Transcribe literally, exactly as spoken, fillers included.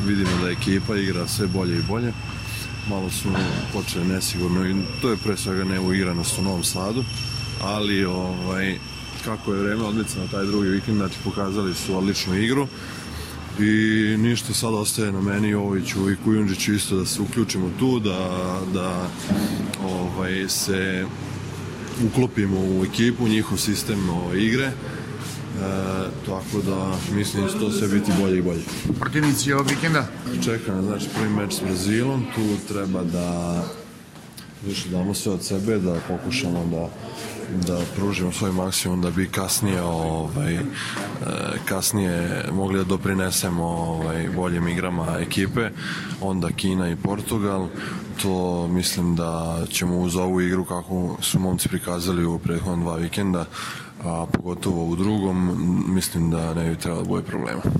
vidimo da ekipa igra sve bolje i bolje. Malo su počeli nesigurno i to je pre svega neuigranost u Novom Sadu, ali ovaj, kako je vreme odmicano taj drugi vikend, znači pokazali su odličnu igru i ništa, sad ostaje na meni, Joviću i Kujundžiću isto da se uključimo tu, da, da ovaj, se uklopimo u ekipu, njihov sistem ovaj, igre. E, tako da mislim da će to sve biti bolje i bolje. Protivnici ovog vikenda? Čeka nas znači prvi meč s Brazilom, tu treba da više damo sve od sebe, da pokušamo da da pružimo svoj maksimum da bi kasnije ovaj, kasnije mogli da doprinesemo ovaj, boljim igrama ekipe, onda Kina i Portugal. To mislim da ćemo uz ovu igru kako su momci prikazali u prethodnom dva vikenda, a pogotovo u drugom, mislim da ne bi trebalo da bude problema.